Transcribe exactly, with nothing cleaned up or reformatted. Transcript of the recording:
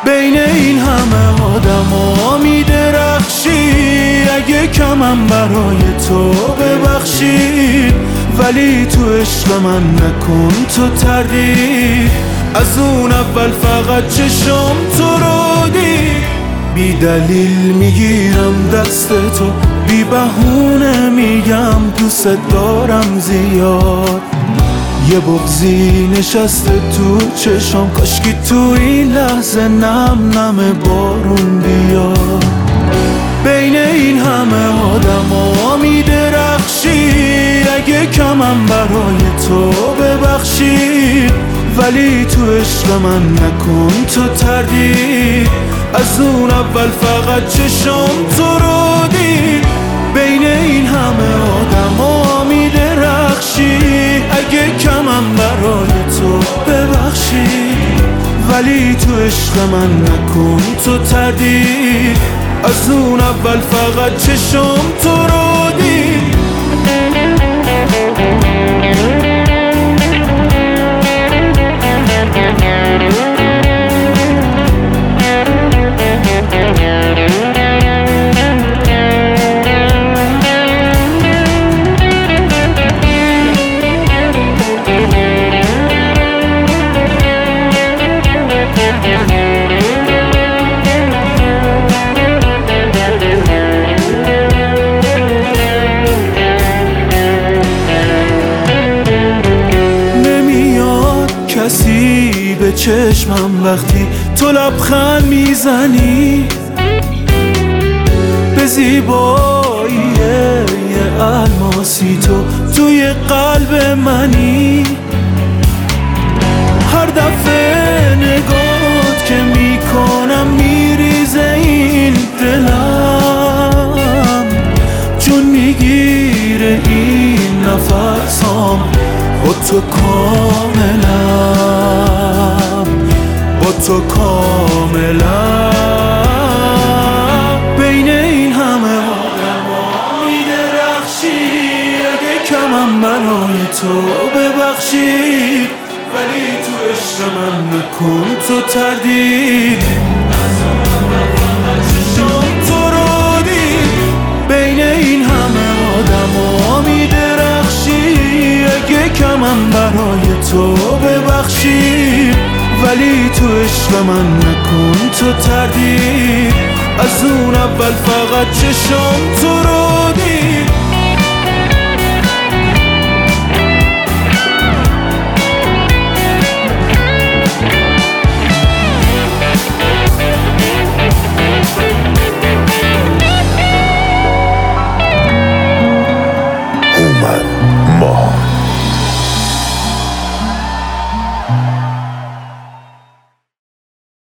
بین این همه آدما میدرخشی، اگه کمم برای تو ببخشید، ولی تو عشق من نکن تو تردید. از اون اول فقط چشم تو رو دید، بی دلیل میگیرم دست تو، بی بهونه میگم دوست دارم زیاد. یه بغضی نشسته تو چشم، کاشکی تو این لحظه نم نم بارون بیاد. بین این همه آدما میدرخشی، اگه کمم برای تو ببخشید، ولی تو عشق من نکن تو تردید. از اون اول فقط چشم تو رو دید. بین این همه آدما میدرخشی، اگه کمم برای تو ببخشید، ولی تو عشق من نکن تو تردید. از اون اول فقط چشم تو رو دید. کسی به چشمم وقتی تو لبخند میزنی، به زیبایی یه الماسی تو توی قلب منی. هر دفعه نگات که میکنم میریزه این دلم، چون میگیره این نفسام با تو کاملا، با تو کاملا. بین این همه آدما میدرخشی، اگه کمم برای تو ببخشید، ولی تو عشق من نکن تو تردید. چشم تو رو دید. بین این همه آدما میدرخشی، اگه کمم برای تو ببخشید، ولی تو عشق من نکن تو تردید. از اون اول فقط چشم تو رو دید.